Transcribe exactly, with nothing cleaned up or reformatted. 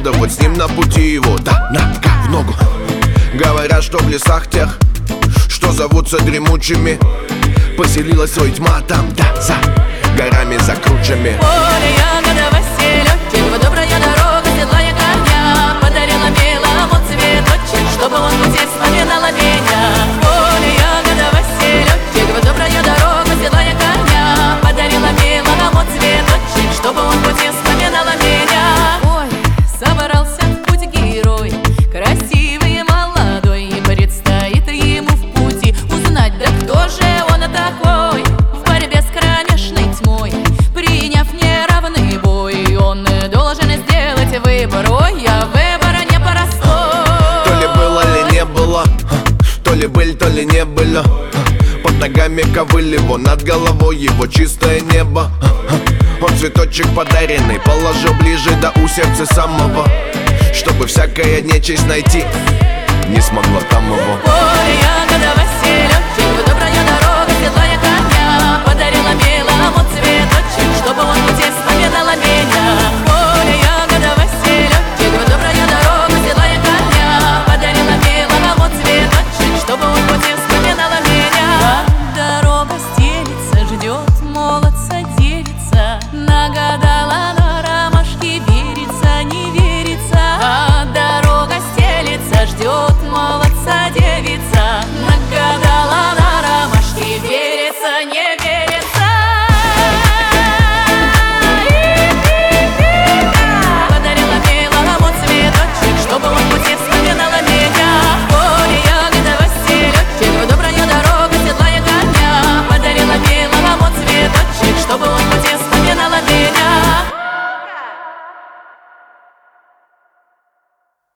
следовать с ним на пути его. Да, нога в ногу. Говорят, что в лесах тех, что зовутся дремучими, поселилась свой тьма там, да, за горами, за кручами. Поле ягодовой селедки, добрая дорога, седлая коня, подарила белому цветочек, чтобы он в пути вспоминал меня. Поле ягодовой селедки, добрая дорога, седлая коня, подарила белому цветочек, чтобы он в пути вспоминал меня. Ой, собрался в путь герой, красивый и молодой, и предстоит ему в пути узнать, да кто же он такой. В борьбе с кромешной тьмой, приняв неравный бой, он должен сделать выбор. Ой, а выбор непростой. То ли было, ли не было, то ли были, то ли не были. Под ногами ковыль его, над головой его чистое небо. Он цветочек подаренный положил ближе да у сердца самого, чтобы всякая нечисть найти не смогла там его. Поле ягодовой селедки,